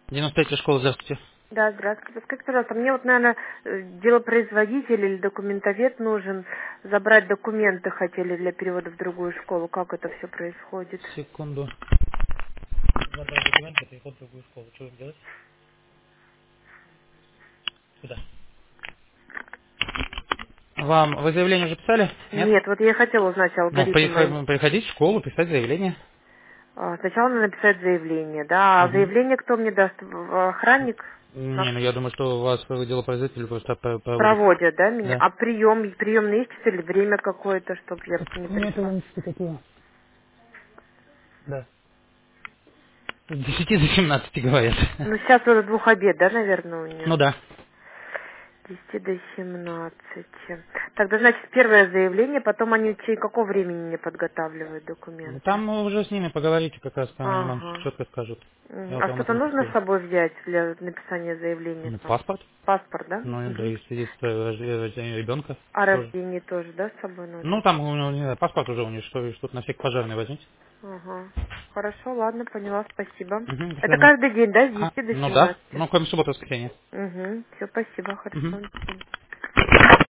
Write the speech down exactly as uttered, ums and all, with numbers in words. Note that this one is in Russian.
девяносто третья школа, здравствуйте. Да, здравствуйте. Скажите, пожалуйста, мне вот, наверное, делопроизводитель или документовед нужен. Забрать документы хотели для перевода в другую школу. Как это все происходит? Секунду. Забрать документы, переход в другую школу. Что будем делать? Сюда. Вам, вы заявление уже писали? Нет? Нет, вот я хотела узнать Ну, алгоритм. приход- приходить в школу, писать заявление. А, Сначала надо написать заявление, да. А Угу. заявление кто мне даст? В- Охранник? Не, Как? ну я думаю, что у вас делопроизводитель просто по- проводит. Проводят, да, меня? Да. А прием, приемный есть или время какое-то, чтобы я не Нет, пришла? Ивановички такие. Да. С десяти до семнадцати говорят. Ну, сейчас уже двух обед, да, наверное, у меня? Ну да. С десяти до семнадцати. Тогда, значит, первое заявление, потом они в течение какого времени мне подготавливают Ну, документы? там вы уже с ними поговорите, как раз там они вам Ага. четко скажут. М, Я вот А вам что-то это нужно с скажу. собой взять для написания заявления Ну, там? паспорт. Паспорт, да? Ну, и да, Мгм. и свидетельство о рождении ребенка А тоже. рождение тоже, да, с собой Ну, надо? там у него, не знаю, паспорт уже у него, что, что-то на всякий пожарный возьмите. Ага. Хорошо, ладно, поняла, спасибо. Угу, до Это свидания. каждый день, да, с А, десяти до ну да, семнадцати? ну, кроме субботы и воскресенья. Угу. Все, спасибо, хорошо. Угу. До свидания.